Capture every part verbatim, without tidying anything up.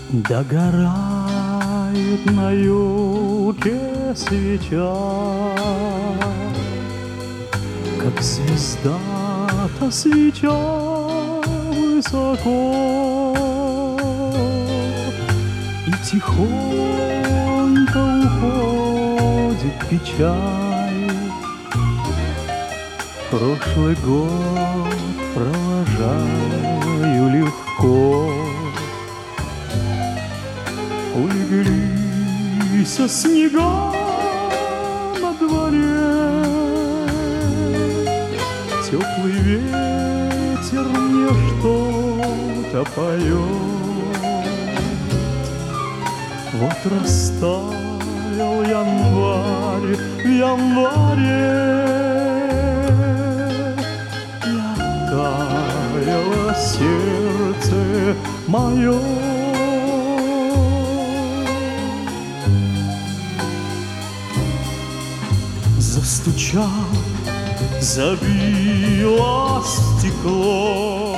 Догорает на юге свеча, как звезда-то свеча высоко, и тихонько уходит печаль. Прошлый год провожаю легко. Улеглись снега на дворе, теплый ветер мне что-то поет. Вот растаял январь в январе, и оттаяло сердце мое. Застучал, забило стекло,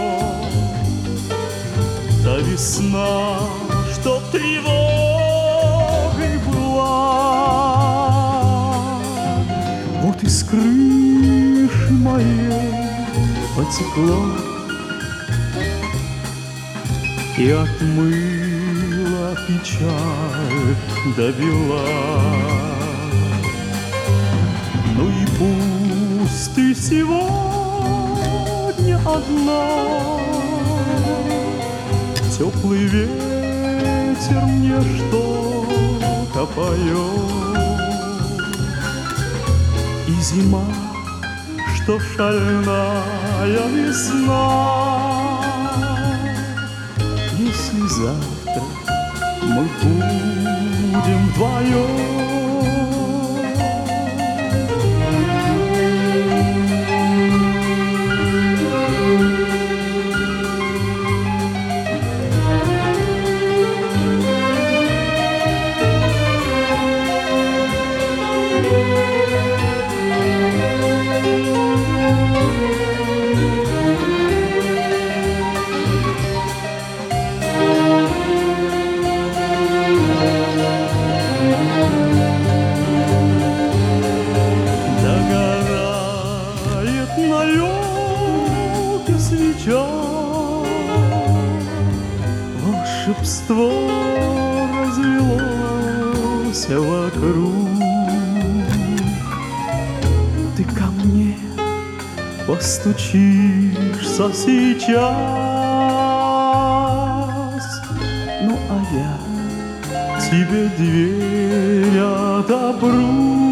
та весна, что тревогой была. Вот из крыши моей потекло и отмыла печаль до бела. Ну и пусть ты сегодня одна, теплый ветер мне что-то поет. И зима, что шальная весна, если завтра мы будем вдвоем. На юге свеча, волшебство развелось вокруг. Ты ко мне постучишься сейчас, ну а я тебе дверь отопру.